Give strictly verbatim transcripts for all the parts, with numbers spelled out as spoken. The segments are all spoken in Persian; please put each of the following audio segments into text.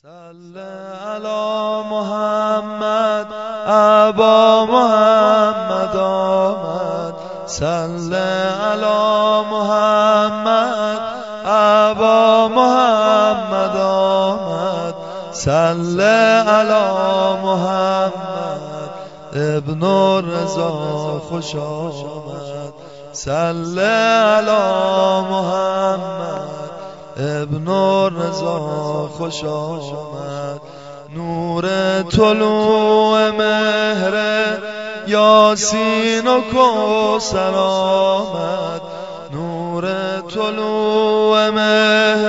صل علی محمد ابا محمد آمد. صل علی محمد ابا محمد آمد. صل علی محمد ابن رضا خوش آمد. صل علی محمد ابن رضا خوش آمد. نور طلوع مهر یاسین و کوثر آمد. نور طلوع مهر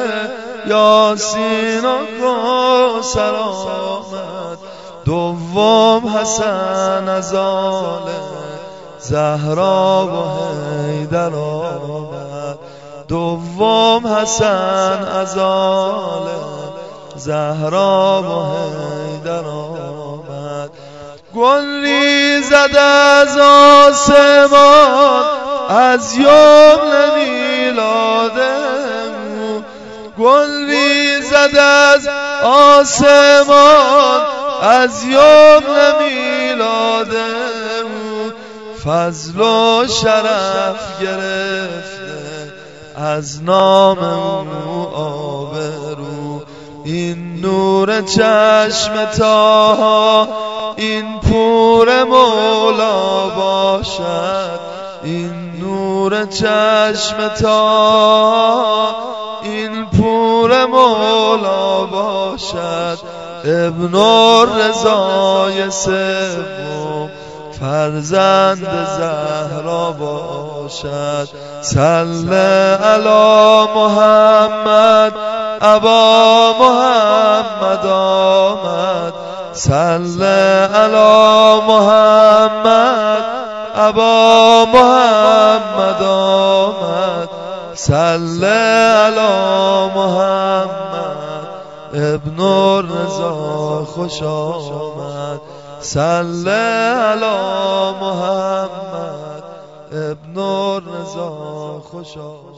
یاسین و کوثر آمد. دوم حسن از آل زهرا و حیدر آمد. دوم حسن از آل زهرا و حیدر آمد. گل ریزد از آسمان از یوم میلاد او. گل ریزد از آسمان از یوم میلاد او. فضل و شرف گرفته از نام او آبرو. این نور چشم طه این پور مولا باشد. این نور چشم طه این پور مولا باشد. ابن رضای سوم فرزند زهرا باشد. صل علی محمد ابا محمد آمد. صل علی محمد ابا محمد آمد. صل علی محمد ابن رضا خوش آمد. صل علی محمد ابن رضا خوش آمد.